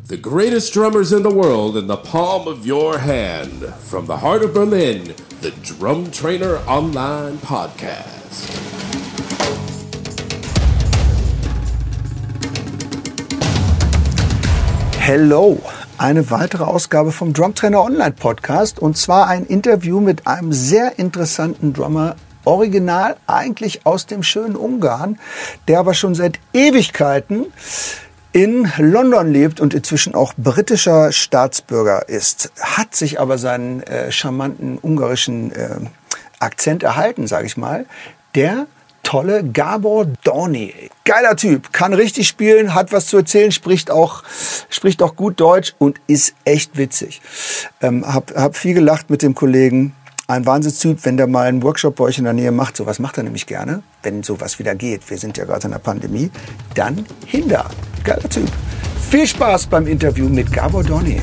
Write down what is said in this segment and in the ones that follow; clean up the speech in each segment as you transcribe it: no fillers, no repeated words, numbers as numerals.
The greatest drummers in the world in the palm of your hand. From the heart of Berlin, the Drum Trainer Online Podcast. Hello, eine weitere Ausgabe vom Drum Trainer Online Podcast und zwar ein Interview mit einem sehr interessanten Drummer, original eigentlich aus dem schönen Ungarn, der aber schon seit Ewigkeiten in London lebt und inzwischen auch britischer Staatsbürger ist, hat sich aber seinen charmanten ungarischen Akzent erhalten, sage ich mal. Der tolle Gabor Dorney. Geiler Typ, kann richtig spielen, hat was zu erzählen, spricht auch gut Deutsch und ist echt witzig. Hab viel gelacht mit dem Kollegen. Ein Wahnsinnstyp, wenn der mal einen Workshop bei euch in der Nähe macht, sowas macht er nämlich gerne, wenn sowas wieder geht, wir sind ja gerade in der Pandemie, dann hin da. Geiler Typ. Viel Spaß beim Interview mit Gabor Dorney.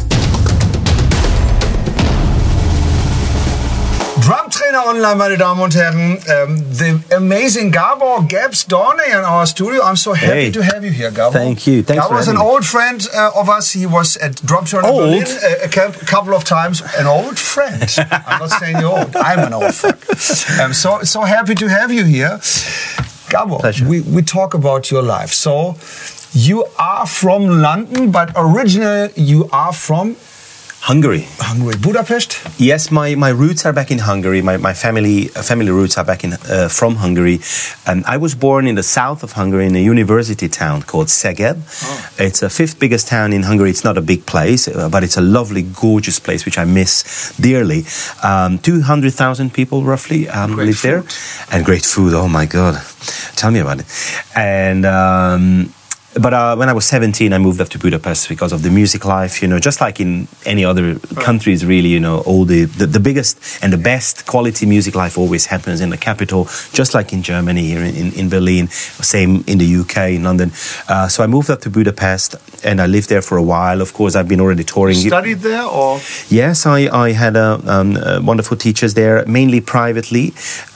Drum Trainer Online, meine Damen und Herren, the amazing Gabs Dorney in our studio. I'm so happy to have you here, Gabor. Thank you. Thanks Gabor is an old friend of us. He was at Drum Trainer Berlin a couple of times. An old friend. I'm not saying you're old. I'm an old fuck. I'm so happy to have you here. Gabor, we talk about your life. So you are from London, but originally you are from Hungary. Budapest? Yes, my roots are back in Hungary. My family roots are back in from Hungary. I was born in the south of Hungary in a university town called Szeged. Oh. It's the fifth biggest town in Hungary. It's not a big place, but it's a lovely, gorgeous place which I miss dearly. 200,000 people roughly live there. And great food, oh my God. Tell me about it. And But when I was 17, I moved up to Budapest because of the music life, just like in any other countries, really, all the biggest and the best quality music life always happens in the capital, just like in Germany, here in Berlin, same in the UK, in London. So I moved up to Budapest and I lived there for a while. Of course, I've been already touring. You studied there, or? Yes, I had wonderful teachers there, mainly privately.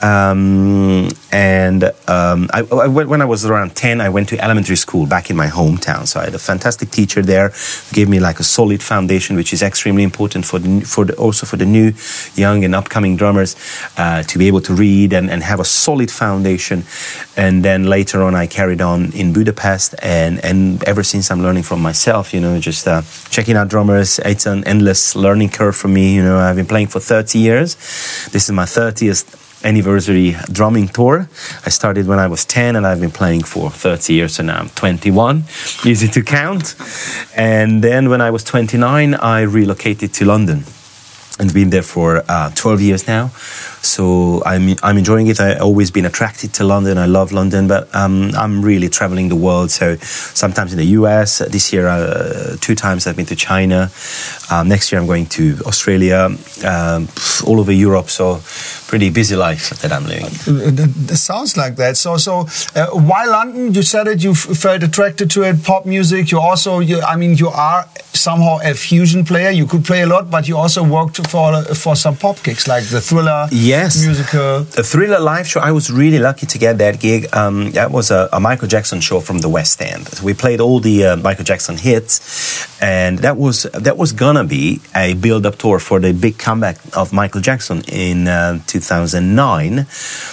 When I was around 10, I went to elementary school back in my hometown. So I had a fantastic teacher there who gave me like a solid foundation, which is extremely important also for the new, young and upcoming drummers to be able to read and have a solid foundation. And then later on, I carried on in Budapest, and ever since I'm learning from myself, just checking out drummers. It's an endless learning curve for me. I've been playing for 30 years. This is my 30th anniversary drumming tour. I started when I was 10 and I've been playing for 30 years, so now I'm 21. Easy to count. And then when I was 29, I relocated to London and been there for 12 years now. So I'm enjoying it. I've always been attracted to London. I love London, but I'm really traveling the world. So sometimes in the US. This year, 2 times I've been to China. Next year I'm going to Australia, all over Europe. So pretty busy life that I'm living. It sounds like that. So why London? You said it. You felt attracted to it. Pop music. You are somehow a fusion player. You could play a lot, but you also worked for some pop gigs like the Thriller. Yes. Musical. The Thriller live show, I was really lucky to get that gig. That was a Michael Jackson show from the West End. So we played all the Michael Jackson hits, and that was gonna be a build-up tour for the big comeback of Michael Jackson in 2009.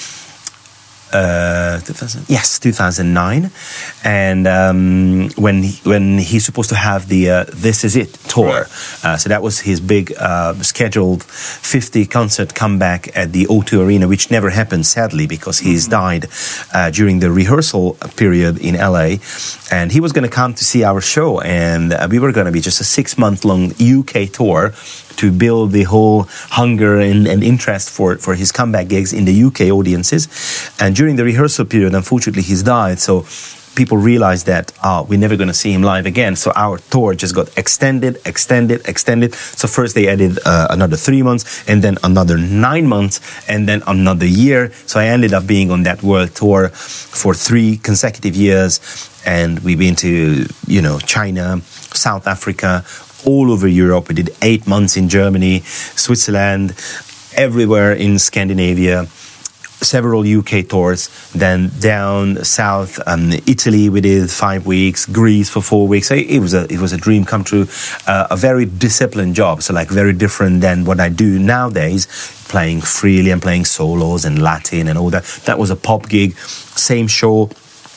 2009, and when he's supposed to have the This Is It tour, so that was his big scheduled 50 concert comeback at the O2 Arena, which never happened sadly because he's died during the rehearsal period in LA, and he was going to come to see our show, and we were going to be just a 6-month-long UK tour to build the whole hunger and interest for his comeback gigs in the UK audiences. And during the rehearsal period, unfortunately, he's died. So people realized that we're never going to see him live again. So our tour just got extended. So first they added another 3 months, and then another 9 months, and then another year. So I ended up being on that world tour for 3 consecutive years. And we've been to, China, South Africa, all over Europe. We did 8 months in Germany, Switzerland, everywhere in Scandinavia. several UK tours, then down south, Italy we did 5 weeks, Greece for 4 weeks. So it was a dream come true, a very disciplined job, so like very different than what I do nowadays, playing freely and playing solos and Latin and all that. That was a pop gig, same show,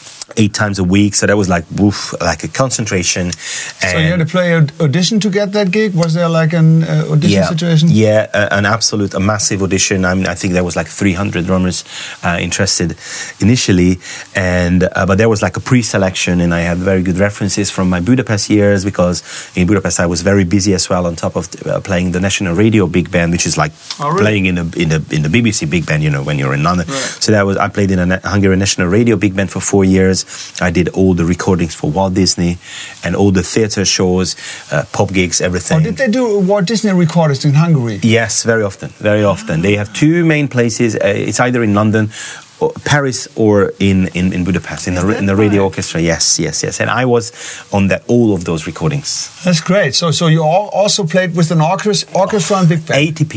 8 times a week, so that was like like a concentration. And so you had to play an audition to get that gig? Was there like an audition situation? Yeah, a massive audition. I mean, I think there was like 300 drummers interested initially, and but there was like a pre-selection, and I had very good references from my Budapest years, because in Budapest I was very busy as well, on top of playing the National Radio Big Band, which is like playing in the BBC Big Band, when you're in London. Right. So I played in a Hungarian National Radio Big Band for 4 years. I did all the recordings for Walt Disney and all the theater shows, pop gigs, everything. Oh, did they do Walt Disney recordings in Hungary? Yes, very often, very often. They have 2 main places. It's either in London, Paris, or in Budapest, in the radio orchestra. Yes. And I was on all of those recordings. That's great. So you also played with an orchestra and big band.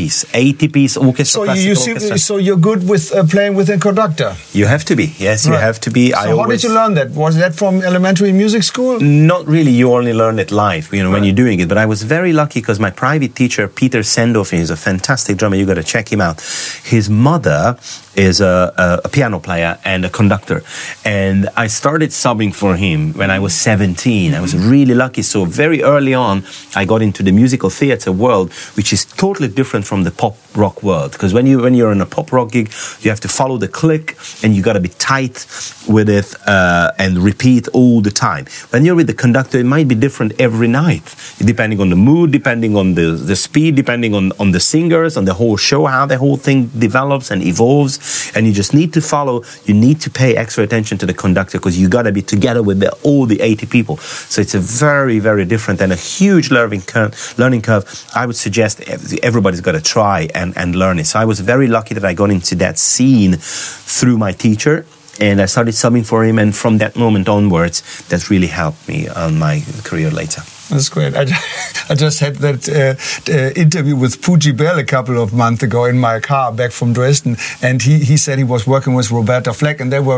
80 piece orchestra. So you're good with playing with a conductor. You have to be. Yes, you have to be. So how did you learn that? Was that from elementary music school? Not really. You only learn it live, when you're doing it. But I was very lucky because my private teacher, Peter Sendorf, is a fantastic drummer. You got to check him out. His mother is a piano player and a conductor, and I started subbing for him when I was 17. I was really lucky. So very early on I got into the musical theater world, which is totally different from the pop rock world, because when you're in a pop rock gig, you have to follow the click and you got to be tight with it and repeat all the time. When you're with the conductor, it might be different every night, depending on the mood, depending on the speed, depending on the singers, on the whole show, how the whole thing develops and evolves. And you just need to follow, you need to pay extra attention to the conductor, because you got to be together with all the 80 people. So it's a very, very different and a huge learning curve. I would suggest everybody's got to try and learn it. So I was very lucky that I got into that scene through my teacher, and I started subbing for him, and from that moment onwards, that really helped me on my career later. That's great. I just had that interview with Pooji Bell a couple of months ago in my car back from Dresden, and he said he was working with Roberta Fleck, and they were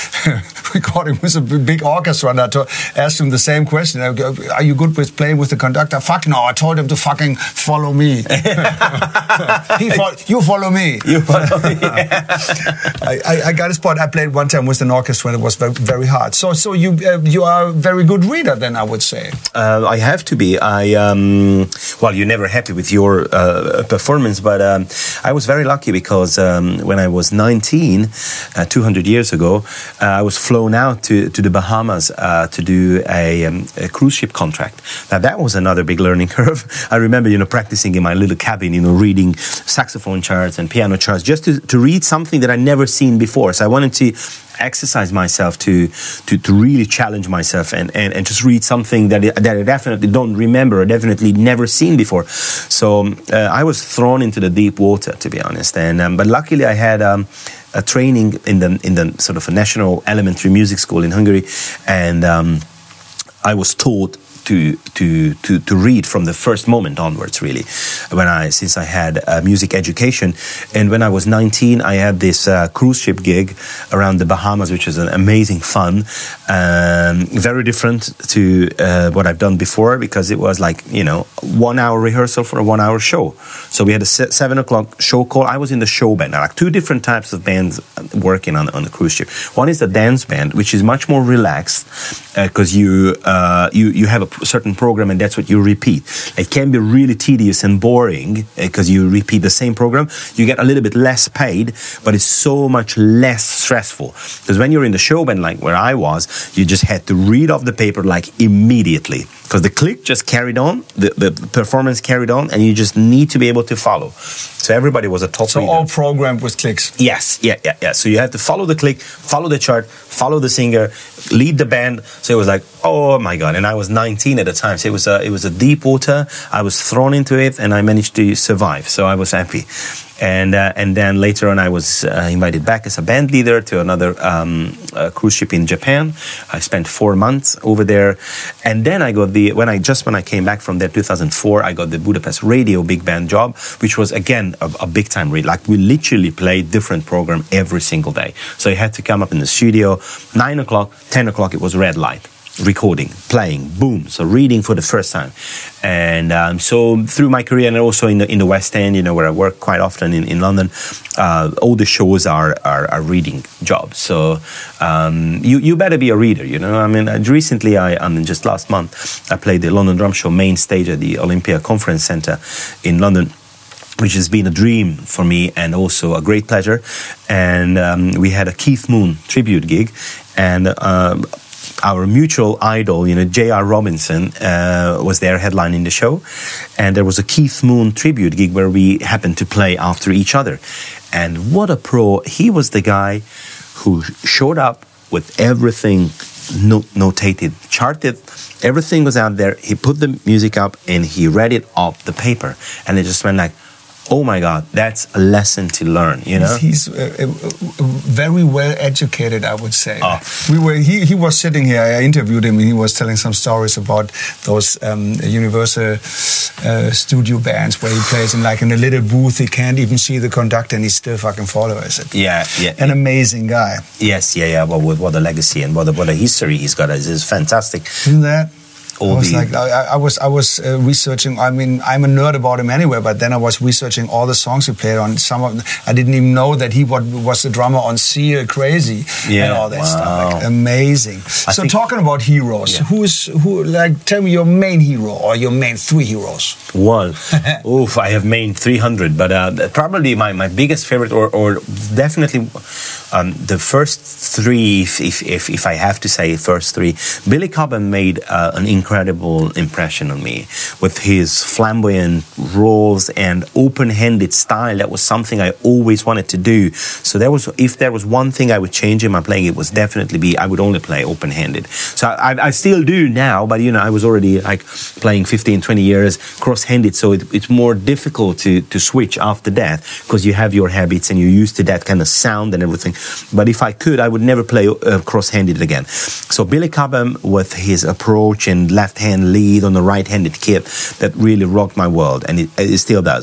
recording with a big orchestra, and I asked him the same question. Are you good with playing with the conductor? Fuck no, I told him to fucking follow me. You follow me. You follow me. I got a spot. I played one time with an orchestra, and it was very, very hard. So you are a very good reader then, I would say. I have to be. Well, you're never happy with your performance, but I was very lucky because when I was 19, 200 years ago, I was flown out to the Bahamas to do a cruise ship contract. Now, that was another big learning curve. I remember, practicing in my little cabin, reading saxophone charts and piano charts, just to read something that I'd never seen before. So I wanted to exercise myself to really challenge myself and just read something that I definitely don't remember or definitely never seen before. So I was thrown into the deep water, to be honest. And but luckily I had a training in the sort of a national elementary music school in Hungary, and I was taught to read from the first moment onwards, really, since I had music education. And when I was 19, I had this cruise ship gig around the Bahamas, which was an amazing fun, very different to what I've done before, because it was like 1 hour rehearsal for a 1 hour show. So we had a 7 o'clock show call. I was in the show band. Now, like 2 different types of bands working on the cruise ship. One is the dance band, which is much more relaxed, because you have a certain program and that's what you repeat. It can be really tedious and boring because you repeat the same program. You get a little bit less paid, but it's so much less stressful, because when you're in the show band, like where I was, you just had to read off the paper like immediately, because the click just carried on, the performance carried on, and you just need to be able to follow. So everybody was a top reader. So all programmed with clicks. Yes, yeah. So you have to follow the click, follow the chart, follow the singer, lead the band. So it was like, oh my God. And I was 19 at the time. So it was a deep water. I was thrown into it and I managed to survive. So I was happy. And then later on, I was invited back as a band leader to another cruise ship in Japan. I spent 4 months over there, and then I got when I came back from there, 2004, I got the Budapest Radio big band job, which was again a big time read. Like we literally played different program every single day. So you had to come up in the studio, 9 o'clock, 10 o'clock, it was red light. Recording, playing, boom. So reading for the first time, and so through my career, and also in the West End, where I work quite often in London, all the shows are reading jobs. So you better be a reader, I mean, recently, just last month, I played the London Drum Show main stage at the Olympia Conference Centre in London, which has been a dream for me and also a great pleasure. And we had a Keith Moon tribute gig, and our mutual idol, J.R. Robinson, was there headlining the show. And there was a Keith Moon tribute gig where we happened to play after each other. And what a pro. He was the guy who showed up with everything notated, charted. Everything was out there. He put the music up and he read it off the paper. And it just went like, oh my God, that's a lesson to learn, He's very well educated, I would say. Oh. He was sitting here, I interviewed him, and he was telling some stories about those Universal studio bands where he plays in a little booth, he can't even see the conductor and he still fucking follows it. Yeah. An amazing guy. Yes, yeah. Well, what a legacy and what a history he's got is fantastic. Isn't that? I was researching. I mean, I'm a nerd about him anyway. But then I was researching all the songs he played on. Some of them, I didn't even know that he was the drummer on Seal Crazy and all that stuff. Amazing. So talking about heroes, tell me your main hero or your main 3 heroes. Well, I have main 300, but probably my biggest favorite, or definitely the first 3, if I have to say first 3, Billy Cobham made an incredible impression on me with his flamboyant rolls and open-handed style. That was something I always wanted to do. So if there was one thing I would change in my playing, it was definitely I would only play open-handed. So I still do now, but I was already playing 15, 20 years cross-handed, so it's more difficult to switch after that because you have your habits and you're used to that kind of sound and everything. But if I could, I would never play cross-handed again. So Billy Cobham, with his approach and left-hand lead on the right-handed kit, that really rocked my world, and it still does.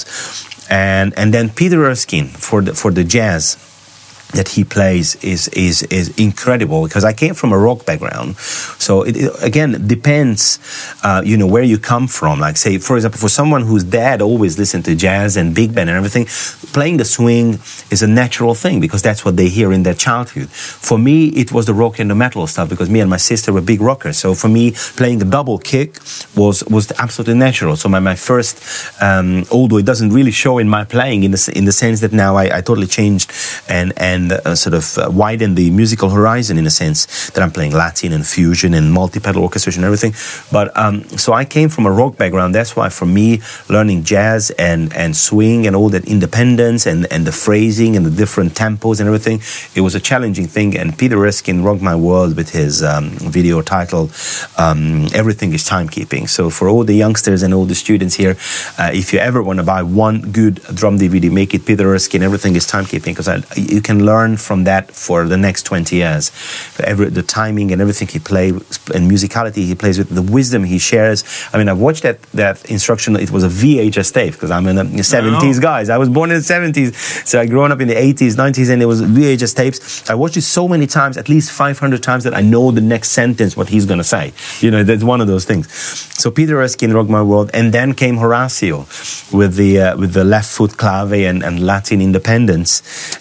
And then Peter Erskine for the jazz that he plays is incredible, because I came from a rock background. So it again depends, where you come from. Like, say, for example, for someone whose dad always listened to jazz and big band and everything, playing the swing is a natural thing because that's what they hear in their childhood. For me, it was the rock and the metal stuff because me and my sister were big rockers. So for me, playing the double kick was absolutely natural. So my first, although it doesn't really show in my playing in the sense that now I totally changed and sort of widen the musical horizon in a sense that I'm playing Latin and fusion and multi-pedal orchestration and everything. But so I came from a rock background. That's why for me, learning jazz and swing and all that independence and the phrasing and the different tempos and everything, it was a challenging thing. And Peter Erskine rocked my world with his video titled Everything is Timekeeping. So for all the youngsters and all the students here, if you ever want to buy one good drum DVD, make it Peter Erskine, Everything is Timekeeping, because you can learn from that for the next 20 years. The timing and everything he plays, and musicality he plays with, the wisdom he shares. I mean, I've watched that instructional. It was a VHS tape, because I'm in the 70s guys. I was born in the 70s, so I grew up in the 80s, 90s, and it was VHS tapes. I watched it so many times, at least 500 times, that I know the next sentence, what he's going to say. That's one of those things. So Peter Erskine rocked my world, and then came Horacio with the left foot clave and Latin independence,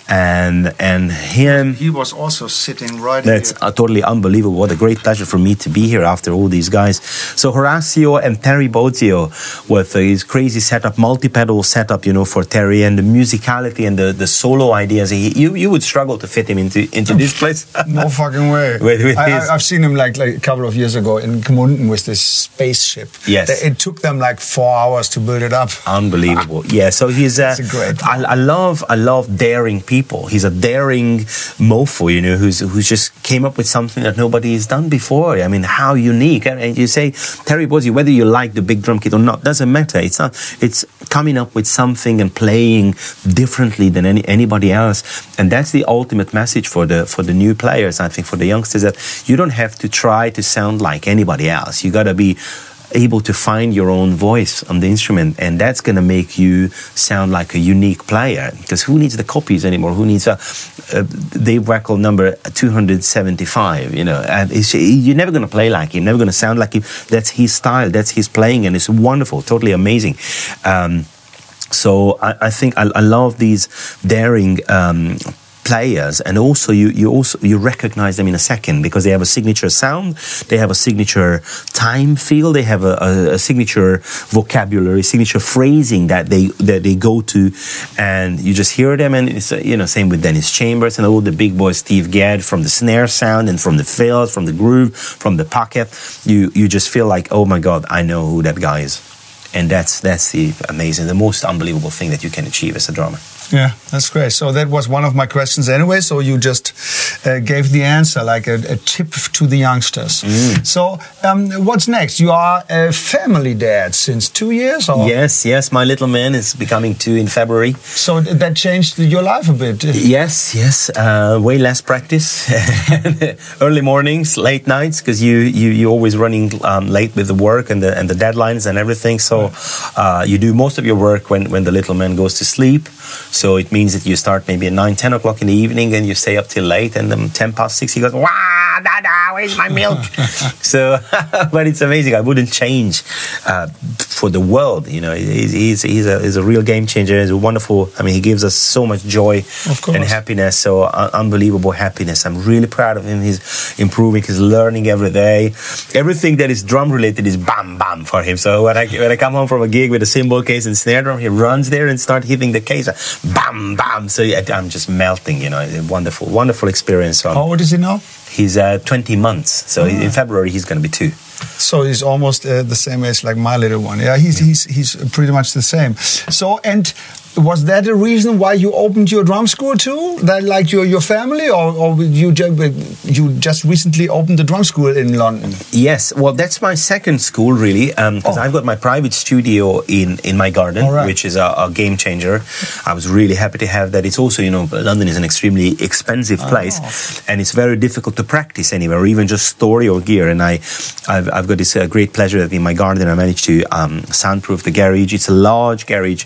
and him. He was also sitting right That's here. Totally unbelievable. What a great pleasure for me to be here after all these guys. So Horacio and Terry Bozzio with his crazy setup, multi-pedal setup, for Terry, and the musicality and the solo ideas. You would struggle to fit him into this place. No fucking way. I've seen him like a couple of years ago in Gmunden with this spaceship. Yes. It took them like 4 hours to build it up. Unbelievable. Yeah. So he's That's a great. I love daring people. He's a daring mofo, who just came up with something that nobody has done before. I mean, how unique. And you say, Terry Bozzio, whether you like the big drum kit or not, doesn't matter. It's coming up with something and playing differently than anybody else. And that's the ultimate message for the new players, I think, for the youngsters, that you don't have to try to sound like anybody else. You got to be able to find your own voice on the instrument, and that's going to make you sound like a unique player, because who needs the copies anymore? Who needs a Dave Weckl number 275, and you're never going to play like him, never going to sound like him. That's his style, that's his playing, and it's wonderful, totally amazing. So I think I love these daring players, and also you recognize them in a second, because they have a signature sound, they have a signature time feel, they have a signature vocabulary, signature phrasing that they go to, and you just hear them. And it's same with Dennis Chambers and all the big boys, Steve Gadd, from the snare sound and from the fills, from the groove, from the pocket. You just feel like, oh my God, I know who that guy is. And that's the amazing, the most unbelievable thing that you can achieve as a drummer. Yeah, that's great. So that was one of my questions anyway. So you just gave the answer, like a tip to the youngsters. So what's next? You are a family dad since 2 years? Or? Yes. My little man is becoming 2 in February. So that changed your life a bit? Yes. Way less practice. Early mornings, late nights, because you're always running late with the work and the deadlines and everything. So you do most of your work when the little man goes to sleep. So it means that you start maybe at 9, 10 o'clock in the evening, and you stay up till late, and then 10 past 6 he goes, "Wah, Dada, where's my milk?" So, but it's amazing. I wouldn't change for the world. He's a real game changer. He's a wonderful. I mean, he gives us so much joy and happiness. So unbelievable happiness. I'm really proud of him. He's improving. He's learning every day. Everything that is drum related is bam bam for him. So when I come home from a gig with a cymbal case and snare drum, he runs there and starts hitting the case. Bam, bam. So I'm just melting, It's a wonderful, wonderful experience. How old is he now? He's 20 months. So in February, he's going to be 2. So he's almost the same age like my little one. Yeah, he's pretty much the same. So, and was that a reason why you opened your drum school too? That like your family, or you just recently opened the drum school in London? Yes, well, that's my second school really, because I've got my private studio in my garden, which is a game changer. I was really happy to have that. It's also, London is an extremely expensive place, and it's very difficult to practice anywhere, or even just store your gear. And I've got this great pleasure that in my garden I managed to soundproof the garage. It's a large garage,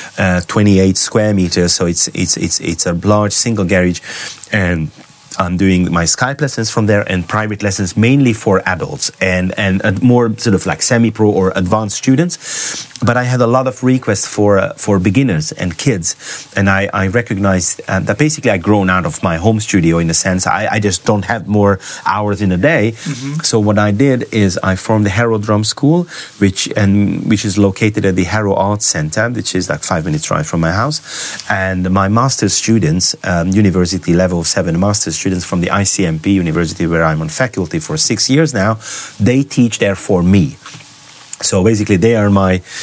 28 square meters, so it's a large single garage, and I'm doing my Skype lessons from there and private lessons mainly for adults and more sort of like semi-pro or advanced students. But I had a lot of requests for beginners and kids, and I recognized that basically I've grown out of my home studio in the sense I just don't have more hours in a day. So what I did is I formed the Harrow Drum School, which is located at the Harrow Arts Centre, which is like 5 minutes drive from my house. And my master's students, university level 7 master's students from the ICMP University, where I'm on faculty for 6 years now, they teach there for me. So basically, they are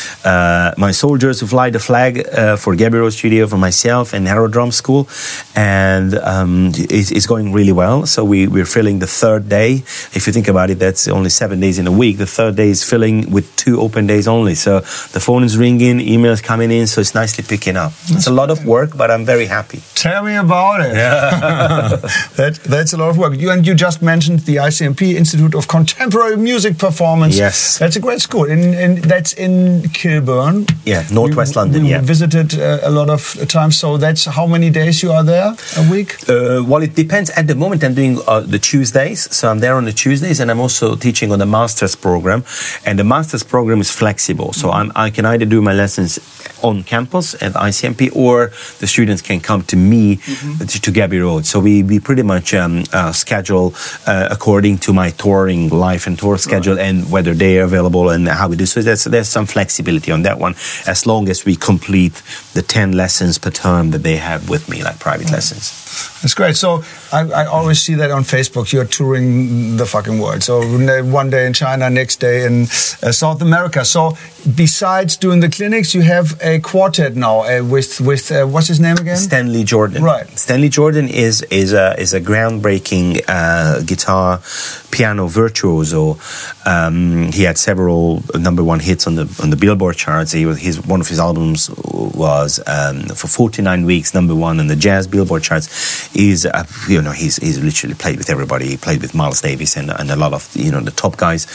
my soldiers who fly the flag for Gabriel Studio, for myself, and Harrow Drum School, and it's going really well. So we're filling the 3rd day. If you think about it, that's only 7 days in a week. The 3rd day is filling with 2 open days only. So the phone is ringing, emails coming in, so it's nicely picking up. It's a lot of work, but I'm very happy. Tell me about it. Yeah. That's a lot of work. You just mentioned the ICMP, Institute of Contemporary Music Performance. Yes. That's a great school. That's in Kilburn. Yeah, northwest London. We visited a lot of times. So that's how many days you are there a week? Well, it depends. At the moment, I'm doing the Tuesdays. So I'm there on the Tuesdays, and I'm also teaching on the master's program. And the master's program is flexible. So I can either do my lessons on campus at ICMP, or the students can come to me to Gabbey Road. So we pretty much schedule according to my touring life and tour schedule, and whether they are available and how we do. So there's some flexibility on that one, as long as we complete the 10 lessons per term that they have with me, like private lessons. That's great. So I always see that on Facebook. You're touring the fucking world. So one day in China, next day in South America. So besides doing the clinics, you have a quartet now with what's his name again? Stanley Jordan. Right. Stanley Jordan is a groundbreaking guitar piano virtuoso. He had several _1 hits on the Billboard charts. One of his albums was for 49 weeks #1 on the jazz Billboard charts. He's literally played with everybody. He played with Miles Davis and a lot of the top guys.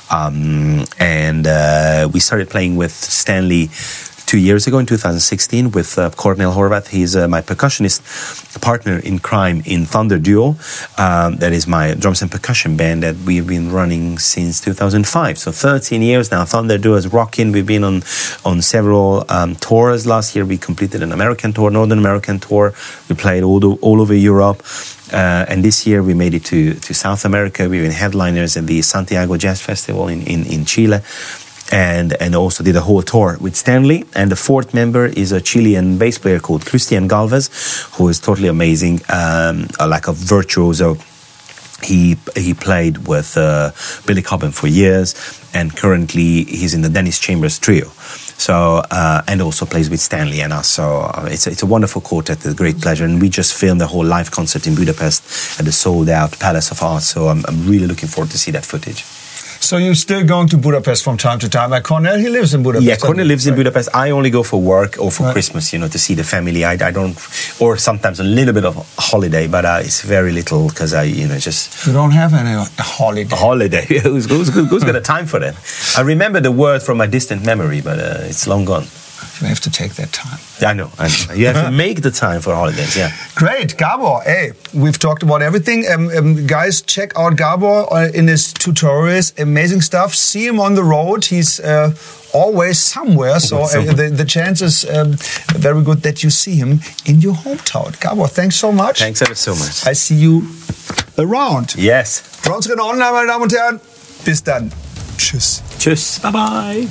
We started playing with Stanley 2 years ago in 2016 with Cornel Horvath. He's my percussionist partner in crime in Thunder Duo. That is my drums and percussion band that we've been running since 2005. So 13 years now. Thunder Duo is rocking. We've been on several tours. Last year we completed an American tour, Northern American tour. We played all over Europe. And this year we made it to South America. We were headliners at the Santiago Jazz Festival in Chile. And also did a whole tour with Stanley. And the fourth member is a Chilean bass player called Cristian Galvez, who is totally amazing, like a virtuoso. He played with Billy Cobham for years, and currently he's in the Dennis Chambers Trio. So and also plays with Stanley and us. So it's a wonderful quartet, a great pleasure. And we just filmed the whole live concert in Budapest at the sold-out Palace of Art. So I'm really looking forward to see that footage. So you're still going to Budapest from time to time. Like Cornel, he lives in Budapest. Yeah, Cornel lives in Budapest. I only go for work or for Christmas, to see the family. I don't, or sometimes a little bit of holiday, but it's very little because just... You don't have any holiday. A holiday. Who's got a time for that? I remember the word from my distant memory, but it's long gone. You have to take that time. I know. You have to make the time for holidays, yeah. Great. Gabor, hey, we've talked about everything. Guys, check out Gabor in his tutorials. Amazing stuff. See him on the road. He's always somewhere. So the chance is very good that you see him in your hometown. Gabor, thanks so much. Thanks ever so much. I see you around. Yes. Drumtrainer Online, meine Damen und Herren. Bis dann. Tschüss. Tschüss. Bye-bye.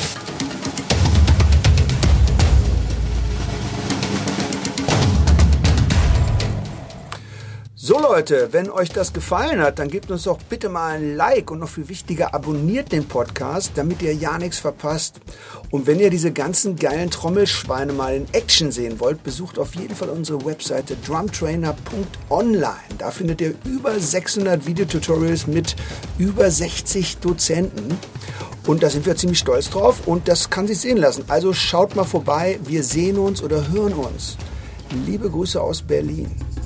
So Leute, wenn euch das gefallen hat, dann gebt uns doch bitte mal ein Like und noch viel wichtiger, abonniert den Podcast, damit ihr ja nichts verpasst. Und wenn ihr diese ganzen geilen Trommelschweine mal in Action sehen wollt, besucht auf jeden Fall unsere Webseite drumtrainer.online. Da findet ihr über 600 Videotutorials mit über 60 Dozenten. Und da sind wir ziemlich stolz drauf und das kann sich sehen lassen. Also schaut mal vorbei, wir sehen uns oder hören uns. Liebe Grüße aus Berlin.